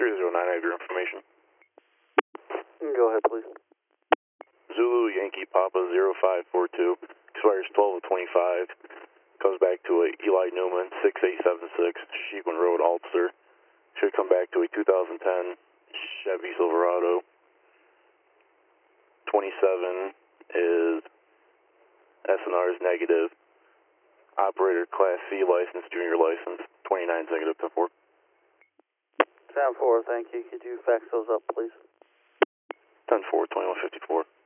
309, I have your information. Go ahead, please. Zulu Yankee Papa 0542, expires 12 of 25, comes back to a Eli Newman 6876, Sheepman Road, Ulster. Should come back to a 2010 Chevy Silverado. 27 is SNR is negative. Operator Class C license, junior license. 29 is negative, 10-4. 10-4, thank you. Could you fax those up, please? 10-4, 2154.